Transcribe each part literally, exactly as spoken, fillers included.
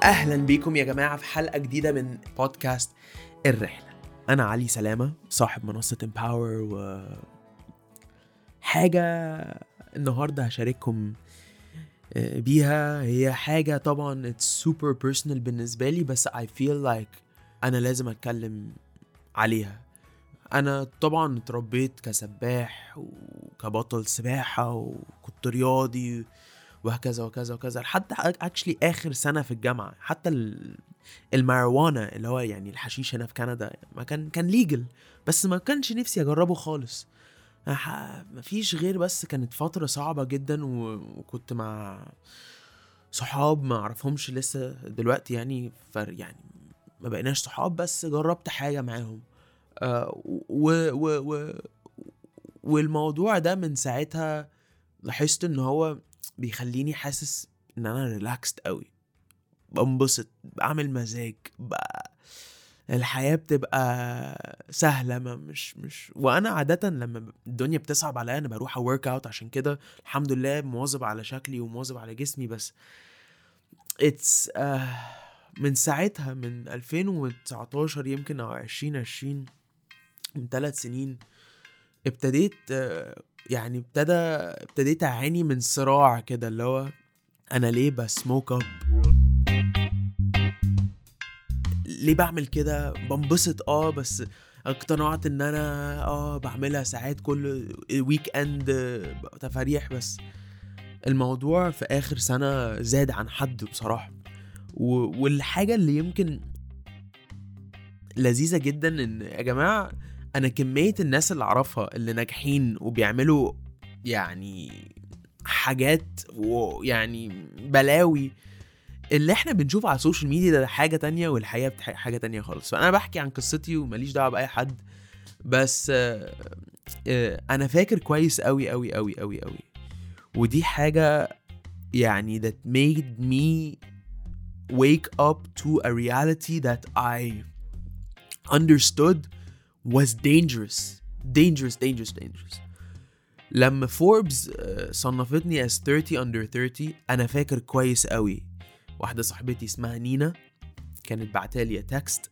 أهلا بيكم يا جماعة في حلقة جديدة من بودكاست الرحلة. أنا علي سلامة، صاحب منصة Empower، و حاجة النهاردة هشارككم بيها هي حاجة طبعا it's super personal بالنسبة لي، بس I feel like أنا لازم أتكلم عليها. أنا طبعا اتربيت كسباح وكبطل سباحة وكنت رياضي وهكذا وكذا وكذا لحد actually آخر سنة في الجامعة. حتى الماريجوانا اللي هو يعني الحشيش هنا في كندا ما كان كان ليجل، بس ما كانش نفسي أجربه خالص. ما فيش غير، بس كانت فترة صعبة جدا، وكنت مع صحاب ما أعرفهمش لسه دلوقتي يعني فر يعني ما بقيناش صحاب، بس جربت حاجة معاهم. آه و و و والموضوع ده من ساعتها لاحظت ان هو بيخليني حاسس ان انا ريلاكست قوي، بنبسط، بعمل مزاج بقى، الحياة بتبقى سهلة. ما مش مش وانا عادة لما الدنيا بتصعب عليا انا بروح اورك اوت، عشان كده الحمد لله مواظب على شكلي ومواظب على جسمي. بس it's uh, من ساعتها من ألفين وتسعتاشر يمكن او عشرين عشرين، من ثلاث سنين ابتديت uh, يعني ابتدى ابتديت اعاني من صراع كده، اللي هو انا ليه بسموك اب، ليه بعمل كده، بنبسط اه بس اقتنعت ان انا اه بعملها ساعات كل ويك اند تفاريح. بس الموضوع في اخر سنة زاد عن حد بصراحة. والحاجة اللي يمكن لذيذة جدا ان يا جماعة انا كمية الناس اللي اعرفها اللي ناجحين وبيعملوا يعني حاجات ويعني بلاوي، اللي احنا بنشوف على السوشيال ميديا ده حاجة تانية والحقيقة حاجة تانية خالص. فانا بحكي عن قصتي وماليش دعوة بأي حد، بس آآ آآ انا فاكر كويس قوي قوي قوي قوي قوي، ودي حاجة يعني that made me wake up to a reality that I understood was dangerous dangerous dangerous dangerous. لما فوربس صنفتني as thirty under thirty، انا فاكر كويس قوي واحدة صاحبتي اسمها نينا كانت بعتالي تكست،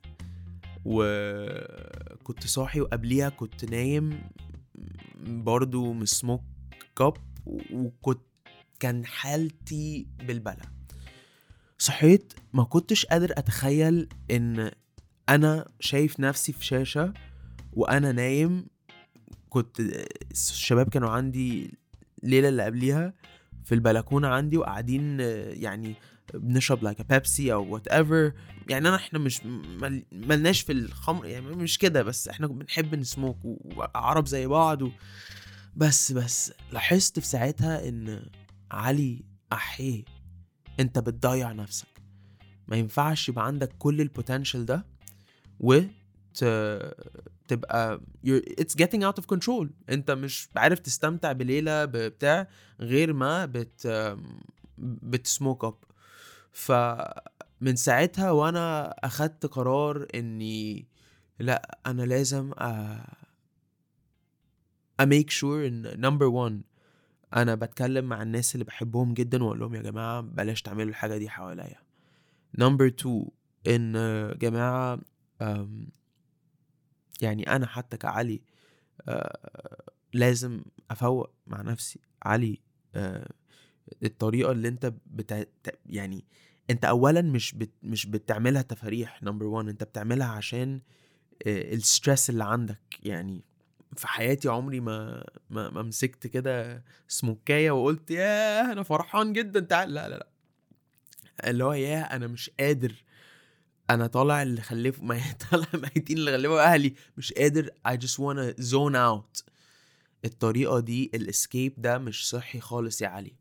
وكنت صاحي وقبليها كنت نايم برضو مسموك كاب، وكنت كان حالتي بالبلا. صحيت ما كنتش قادر اتخيل ان انا شايف نفسي في شاشة وانا نايم. كنت الشباب كانوا عندي ليلة اللي قبليها في البلكونة عندي وقاعدين يعني بنشرب لايك بيبسي او وات ايفر. يعني انا احنا مش مل... ملناش في الخمر يعني مش كده، بس احنا بنحب نسموك وعرب زي بعض و... بس بس لاحظت في ساعتها ان علي احيه، انت بتضيع نفسك. ما ينفعش يبقى عندك كل البوتنشال ده و ت... تبقى it's getting out of control. انت مش عارف تستمتع بليلة بتاع غير ما بت بتسموك اب. فمن ساعتها وانا اخدت قرار اني لا، انا لازم أ... أ make sure ان number one انا بتكلم مع الناس اللي بحبهم جدا واقول لهم يا جماعة بلاش تعملوا الحاجة دي حواليا. number two ان جماعة أم... يعني انا حتى كعلي آه لازم افوق مع نفسي. علي آه الطريقة اللي انت بتا... يعني انت اولا مش بت... مش بتعملها تفريح نمبر وان، انت بتعملها عشان آه الستريس اللي عندك. يعني في حياتي عمري ما ما, ما مسكت كده سموكاية وقلت ياه انا فرحان جدا تعال، لا لا لا، اللي هو ياه انا مش قادر، انا طالع اللي خلفه ما طالع ميتين اللي خلفه اهلي مش قادر. I just wanna zone out. الطريقة دي الاسكيب ده مش صحي خالص يا علي.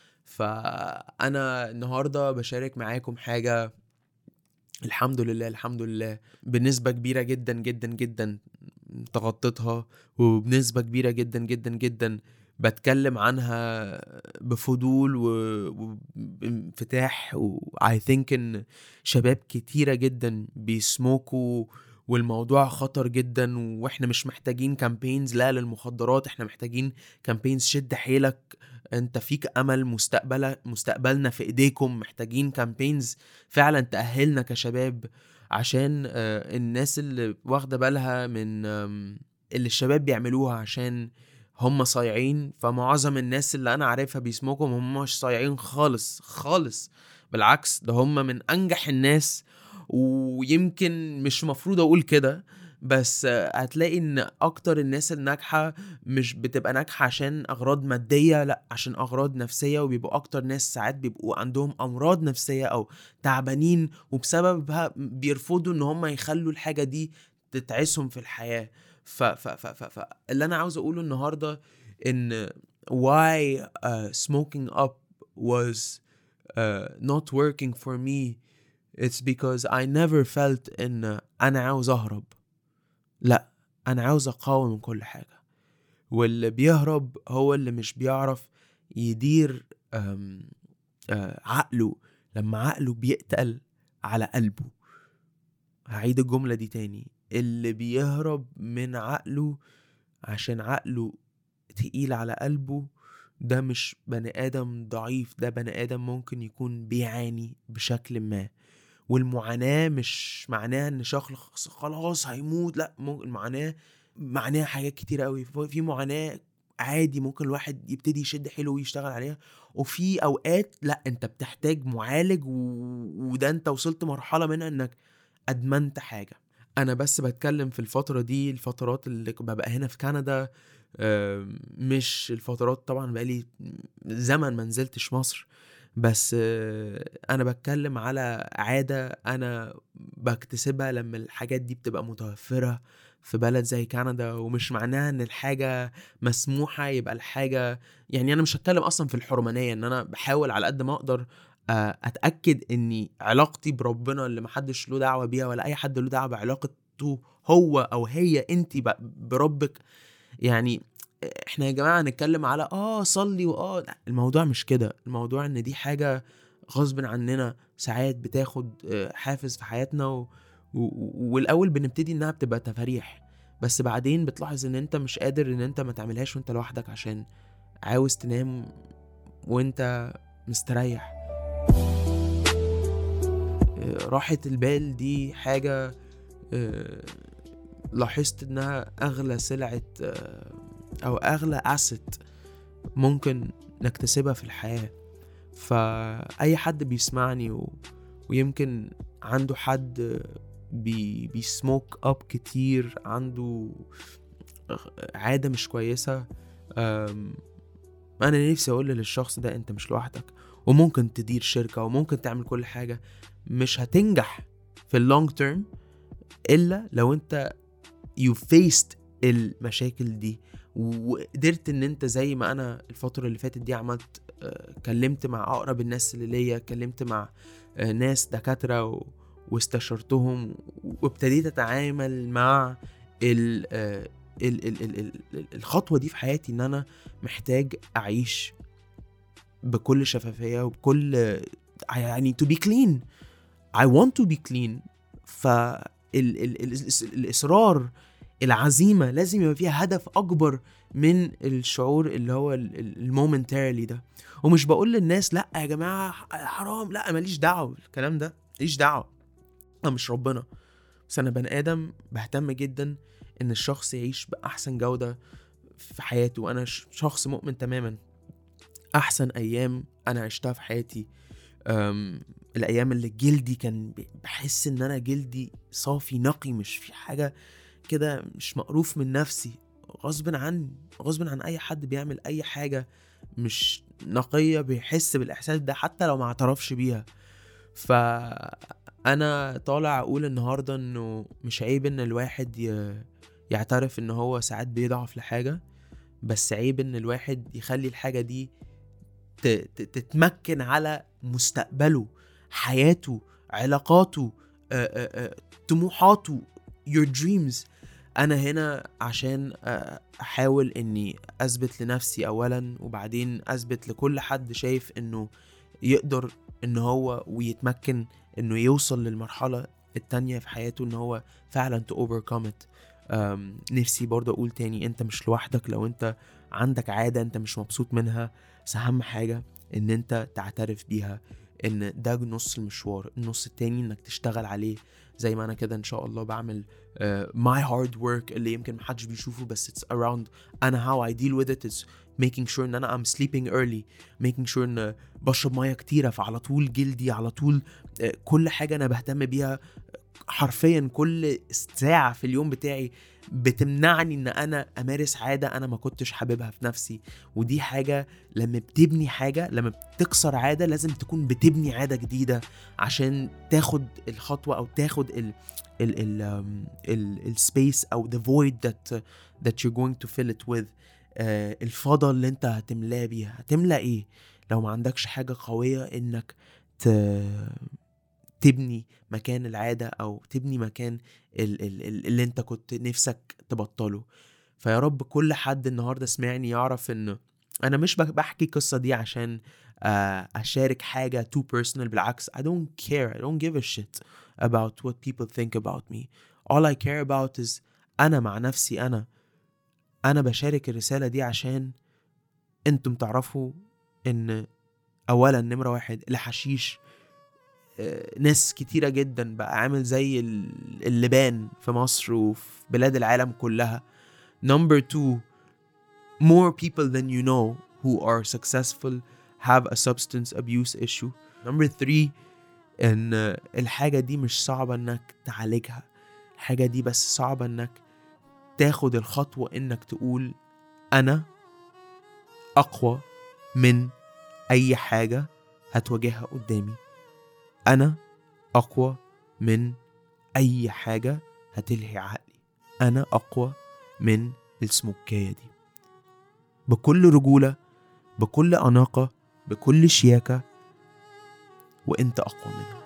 فانا النهاردة بشارك معاكم حاجة الحمد لله الحمد لله بنسبة كبيرة جدا جدا جدا تغطيتها، وبنسبة كبيرة جدا جدا جدا بتكلم عنها بفضول وانفتاح. و I think ان شباب كتيرة جدا بيسموكوا والموضوع خطر جدا، واحنا مش محتاجين كامبينز لا للمخدرات، احنا محتاجين كامبينز شد حيلك انت فيك امل، مستقبل مستقبلنا في ايديكم، محتاجين كامبينز فعلا تأهلنا كشباب، عشان آه، الناس اللي واخدة بالها من آم، اللي الشباب بيعملوها عشان هم صايعين. فمعظم الناس اللي انا عارفها بيسموكم هم مش صايعين خالص خالص، بالعكس ده هم من انجح الناس. ويمكن مش مفروض اقول كده، بس آه، هتلاقي ان اكتر الناس الناجحة مش بتبقى ناجحة عشان اغراض مادية، لا عشان اغراض نفسية. وبيبقوا اكتر ناس ساعات بيبقوا عندهم امراض نفسية او تعبانين، وبسببها بيرفضوا ان هم يخلوا الحاجة دي تتعسهم في الحياة. ف ف ف ف ف اللي انا عاوز اقوله النهاردة ان why uh, smoking up was uh, not working for me. It's because I never felt ان انا عاوز اهرب، لا انا عاوز اقاوم من كل حاجة. واللي بيهرب هو اللي مش بيعرف يدير أم آه، عقله، لما عقله بيقتل على قلبه. هعيد الجملة دي تاني، اللي بيهرب من عقله عشان عقله تقيل على قلبه ده مش بني آدم ضعيف، ده بني آدم ممكن يكون بيعاني بشكل ما. والمعاناة مش معناها ان شخص خلاص هيموت، لا، المعاناة معناها حاجات كتير قوي. في معاناة عادي ممكن الواحد يبتدي يشد حيله ويشتغل عليها، وفي اوقات لا انت بتحتاج معالج و... وده انت وصلت مرحلة منها انك ادمنت حاجة. انا بس بتكلم في الفترة دي، الفترات اللي ببقى هنا في كندا، آم، مش الفترات طبعا بقالي زمن ما نزلتش مصر، بس آه، انا بتكلم على عادة انا بكتسبها لما الحاجات دي بتبقى متوفرة في بلد زي كندا. ومش معناها ان الحاجة مسموحة يبقى الحاجة، يعني انا مش هتكلم اصلا في الحرمانية، ان انا بحاول على قد ما اقدر آه، اتأكد اني علاقتي بربنا اللي محدش له دعوة بيها ولا اي حد له دعوة بعلاقته هو او هي انتي بربك. يعني احنا يا جماعة هنتكلم على اه صلي واه لا، الموضوع مش كده. الموضوع ان دي حاجة غصب عننا ساعات بتاخد آه، حافز في حياتنا و... و... والاول بنبتدي انها بتبقى تفاريح، بس بعدين بتلاحظ ان انت مش قادر ان انت ما تعملهاش وانت لوحدك، عشان عاوز تنام وانت مستريح. آه، راحة البال دي حاجة آه، لاحظت انها اغلى سلعة آه، او اغلى asset ممكن نكتسبها في الحياة. فأي حد بيسمعني و... ويمكن عنده حد بي... بيسموك أب كتير، عنده عادة مش كويسة، أم... أنا نفسي أقول للشخص ده أنت مش لوحدك، وممكن تدير شركة وممكن تعمل كل حاجة. مش هتنجح في اللونج تيرم إلا لو أنت you faced المشاكل دي، وقدرت ان انت زي ما انا الفترة اللي فاتت دي عملت، آه، كلمت مع اقرب الناس اللي ليا، كلمت مع آه، ناس دكاترة و... واستشرتهم، وابتديت اتعامل مع ال... آه، ال... ال... ال... ال... الخطوة دي في حياتي، ان انا محتاج اعيش بكل شفافية وبكل آه، يعني to be clean. I want to be clean. ف ال... ال... ال... الاصرار، العزيمة لازم يبقى فيها هدف أكبر من الشعور اللي هو المومنتاري ده. ومش بقول للناس لأ يا جماعة حرام، لأ ماليش دعوة الكلام ده، ماليش دعوة، أنا مش ربنا. بس أنا بني آدم بهتم جدا إن الشخص يعيش بأحسن جودة في حياته. وأنا شخص مؤمن تماما أحسن أيام أنا عشتها في حياتي الأيام اللي جلدي كان بحس إن أنا جلدي صافي نقي، مش في حاجة كده، مش مقروف من نفسي غصب عن غصب عن اي حد بيعمل اي حاجة مش نقية بيحس بالاحساس ده حتى لو ما اعترفش بيها. فانا طالع اقول النهاردة انه مش عيب ان الواحد ي... يعترف ان هو ساعات بيضعف لحاجة، بس عيب ان الواحد يخلي الحاجة دي ت... ت... تتمكن على مستقبله، حياته، علاقاته، آآ آآ طموحاته، your dreams. انا هنا عشان احاول اني اثبت لنفسي اولا، وبعدين اثبت لكل حد شايف انه يقدر ان هو ويتمكن انه يوصل للمرحلة التانية في حياته، ان هو فعلا to overcome it. نفسي برضه اقول تاني انت مش لوحدك. لو انت عندك عادة انت مش مبسوط منها، بس اهم حاجة ان انت تعترف بيها ان ده نص المشوار. النص التاني انك تشتغل عليه، زي ما انا كده ان شاء الله بعمل uh, my hard work اللي يمكن محدش بيشوفه، بس it's around انا how I deal with it is making sure ان انا I'm sleeping early, making sure ان بشرب مية كتيرة، فعلى طول جلدي على طول uh, كل حاجة انا بهتم بيها حرفيا كل ساعة في اليوم بتاعي بتمنعني ان انا امارس عادة انا ما كنتش حاببها في نفسي. ودي حاجة لما بتبني حاجة، لما بتكسر عادة لازم تكون بتبني عادة جديدة عشان تاخد الخطوة او تاخد ال ال ال ال السبيس او the void that that you're going to fill it with. آه الفضل اللي انت هتملاه بيها. هتملى ايه لو ما عندكش حاجة قوية انك ت تبني مكان العادة أو تبني مكان ال- ال- اللي انت كنت نفسك تبطله؟ فيا رب كل حد النهاردة سمعني يعرف ان انا مش بحكي قصة دي عشان اشارك حاجة too personal. بالعكس I don't care, I don't give a shit about what people think about me. all I care about is انا مع نفسي. انا انا بشارك الرسالة دي عشان انتم تعرفوا ان اولا نمرة واحد الحشيش ناس كتيرة جدا بقى عامل زي اللبان في مصر وفي بلاد العالم كلها. Number two, more people than you know who are successful have a substance abuse issue. Number three, ان الحاجة دي مش صعبة انك تعالجها. الحاجة دي بس صعبة انك تاخد الخطوة انك تقول انا اقوى من اي حاجة هتواجهها قدامي. أنا أقوى من أي حاجة هتلهي عقلي. أنا أقوى من السموكية دي. بكل رجولة، بكل أناقة، بكل شياكة، وإنت أقوى منها.